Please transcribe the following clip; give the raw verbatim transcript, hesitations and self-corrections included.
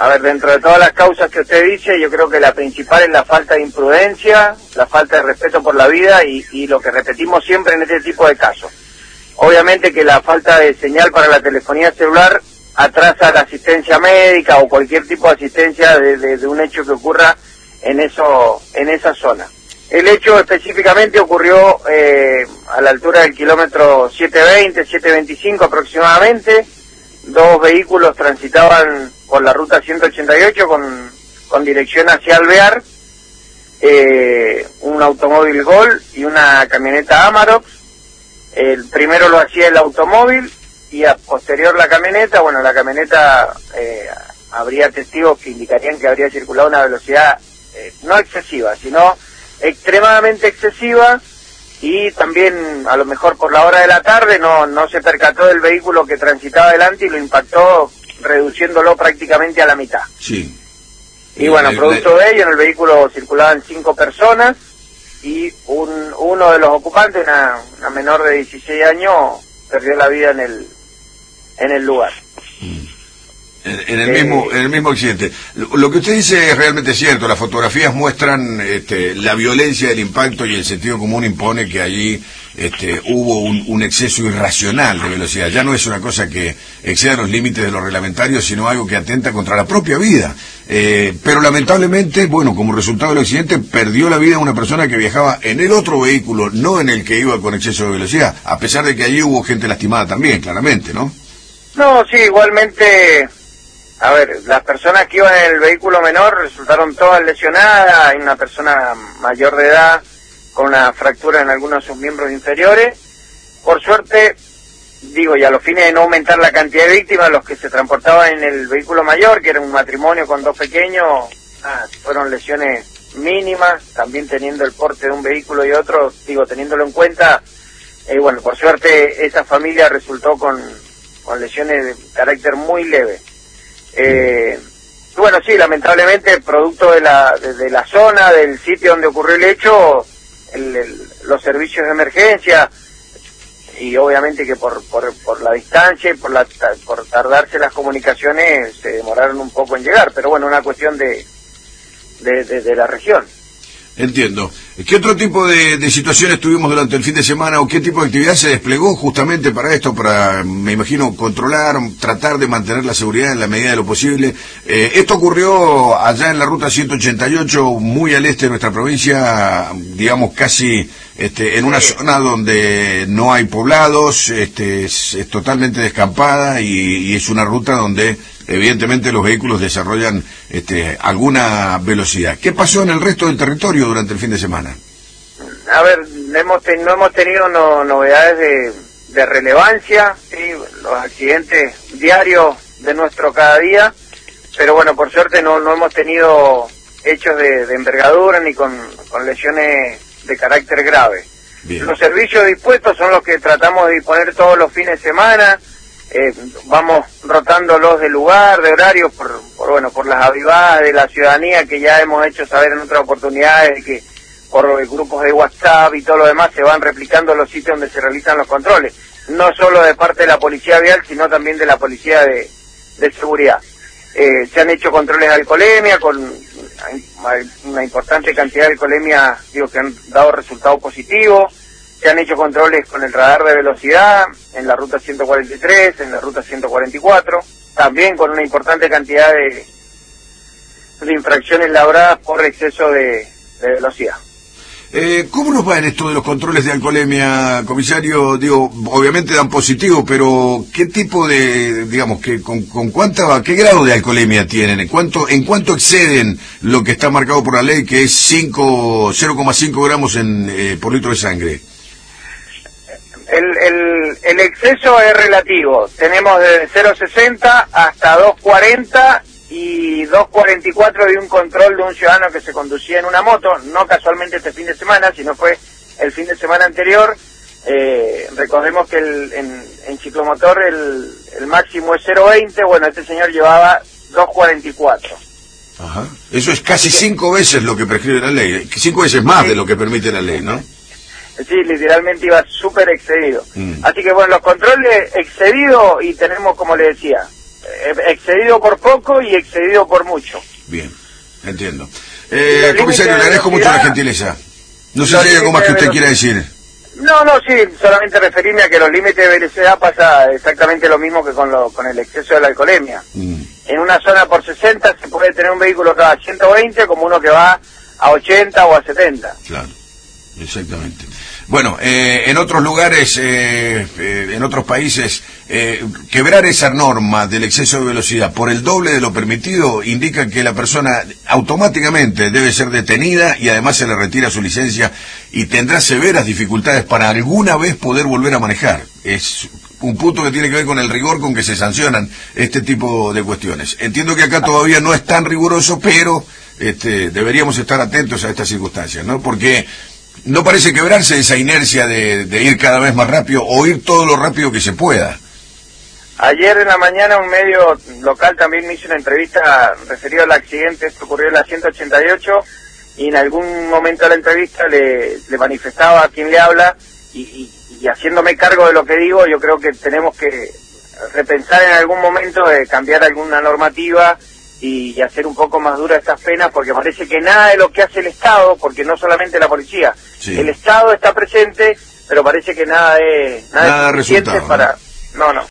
a ver, dentro de todas las causas que usted dice, yo creo que la principal es la falta de imprudencia, la falta de respeto por la vida y, y lo que repetimos siempre en este tipo de casos. Obviamente que la falta de señal para la telefonía celular atrasa la asistencia médica o cualquier tipo de asistencia de, de, de un hecho que ocurra en eso, en esa zona. El hecho específicamente ocurrió eh, a la altura del kilómetro siete veinte, siete veinticinco aproximadamente. Dos vehículos transitaban por la ruta ciento ochenta y ocho con, con dirección hacia Alvear, eh, un automóvil Gol y una camioneta Amarok. El primero lo hacía el automóvil y a posterior la camioneta. Bueno, la camioneta eh, habría testigos que indicarían que habría circulado a una velocidad eh, no excesiva, sino extremadamente excesiva, y también a lo mejor por la hora de la tarde no no se percató del vehículo que transitaba adelante y lo impactó reduciéndolo prácticamente a la mitad. Sí. Y bueno, el, producto de ello en el vehículo circulaban cinco personas y un uno de los ocupantes, una, una menor de dieciséis años, perdió la vida en el en el lugar. Mm. En, en el eh, mismo en el mismo accidente. Lo, lo que usted dice es realmente cierto. Las fotografías muestran este, la violencia del impacto, y el sentido común impone que allí este, hubo un, un exceso irracional de velocidad. Ya no es una cosa que exceda los límites de lo reglamentario, sino algo que atenta contra la propia vida. Eh, pero lamentablemente, bueno, como resultado del accidente, perdió la vida una persona que viajaba en el otro vehículo, no en el que iba con exceso de velocidad, a pesar de que allí hubo gente lastimada también, claramente, ¿no? No, sí, igualmente. A ver, las personas que iban en el vehículo menor resultaron todas lesionadas. Hay una persona mayor de edad con una fractura en algunos de sus miembros inferiores. Por suerte, digo, y a los fines de no aumentar la cantidad de víctimas, los que se transportaban en el vehículo mayor, que era un matrimonio con dos pequeños, ah, fueron lesiones mínimas, también teniendo el porte de un vehículo y otro, digo, teniéndolo en cuenta. Eh, bueno, por suerte esa familia resultó con, con lesiones de carácter muy leve. Eh, bueno, sí, lamentablemente, producto de la de, de la zona, del sitio donde ocurrió el hecho, el, el, los servicios de emergencia, y obviamente que por por, por la distancia y por, la, por tardarse las comunicaciones, se demoraron un poco en llegar, pero bueno, una cuestión de, de, de, de la región. Entiendo. ¿Qué otro tipo de, de situaciones tuvimos durante el fin de semana, o qué tipo de actividad se desplegó justamente para esto, para, me imagino, controlar, tratar de mantener la seguridad en la medida de lo posible? Eh, esto ocurrió allá en la ruta ciento ochenta y ocho, muy al este de nuestra provincia, digamos casi este, en una zona donde no hay poblados, este, es, es totalmente descampada, y, y es una ruta donde evidentemente los vehículos desarrollan este, alguna velocidad. ¿Qué pasó en el resto del territorio durante el fin de semana? A ver, hemos ten, no hemos tenido no, novedades de, de relevancia, ¿sí? Los accidentes diarios de nuestro cada día, pero bueno, por suerte no, no hemos tenido hechos de, de envergadura ni con, con lesiones de carácter grave. Bien. Los servicios dispuestos son los que tratamos de disponer todos los fines de semana. Eh, vamos rotándolos de lugar, de horario, por, por bueno, por las avivadas de la ciudadanía que ya hemos hecho saber en otras oportunidades, que por grupos de WhatsApp y todo lo demás se van replicando los sitios donde se realizan los controles, no solo de parte de la policía vial, sino también de la policía de, de seguridad. Eh, se han hecho controles de alcoholemia con una importante cantidad de alcoholemia, digo, que han dado resultados positivos. Se han hecho controles con el radar de velocidad en la ruta ciento cuarenta y tres, en la ruta ciento cuarenta y cuatro, también con una importante cantidad de, de infracciones labradas por exceso de, de velocidad. Eh, ¿Cómo nos va en esto de los controles de alcoholemia, comisario? Digo, obviamente dan positivo, pero ¿qué tipo de, digamos, que con, con cuánta, qué grado de alcoholemia tienen? ¿En cuánto, en cuánto exceden lo que está marcado por la ley, que es cero coma cinco gramos en, eh, por litro de sangre? El, el, el exceso es relativo. Tenemos desde cero coma sesenta hasta dos coma cuarenta y dos coma cuarenta y cuatro de un control de un ciudadano que se conducía en una moto, no casualmente este fin de semana, sino fue el fin de semana anterior. Eh, recordemos que el, en, en ciclomotor el, el máximo es cero coma veinte, bueno, este señor llevaba dos coma cuarenta y cuatro. Ajá. Eso es casi que, cinco veces lo que prescribe la ley, cinco veces más sí, de lo que permite la ley, ¿no? Sí, literalmente iba súper excedido. Mm. Así que bueno, los controles excedidos, y tenemos, como le decía, excedido por poco y excedido por mucho. Bien, entiendo. Eh, comisario, le agradezco mucho la gentileza. No sé si hay algo más que usted quiera decir. No, no, sí, solamente referirme a que los límites de velocidad pasa exactamente lo mismo que con, lo, con el exceso de la alcoholemia. Mm. En una zona por sesenta se puede tener un vehículo que va a ciento veinte como uno que va a ochenta o a setenta. Claro, exactamente. Bueno, eh, en otros lugares, eh, eh, en otros países, eh, quebrar esa norma del exceso de velocidad por el doble de lo permitido indica que la persona automáticamente debe ser detenida y además se le retira su licencia y tendrá severas dificultades para alguna vez poder volver a manejar. Es un punto que tiene que ver con el rigor con que se sancionan este tipo de cuestiones. Entiendo que acá todavía no es tan riguroso, pero este, deberíamos estar atentos a estas circunstancias, ¿no? Porque no parece quebrarse esa inercia de, de ir cada vez más rápido o ir todo lo rápido que se pueda. Ayer en la mañana un medio local también me hizo una entrevista referido al accidente. Esto ocurrió en la ciento ochenta y ocho y en algún momento de la entrevista le, le manifestaba a quien le habla y, y, y haciéndome cargo de lo que digo, yo creo que tenemos que repensar en algún momento de cambiar alguna normativa y, y hacer un poco más dura estas penas, porque parece que nada de lo que hace el Estado, porque no solamente la policía, sí. El Estado está presente, pero parece que nada de nada, nada es suficiente para... No, no.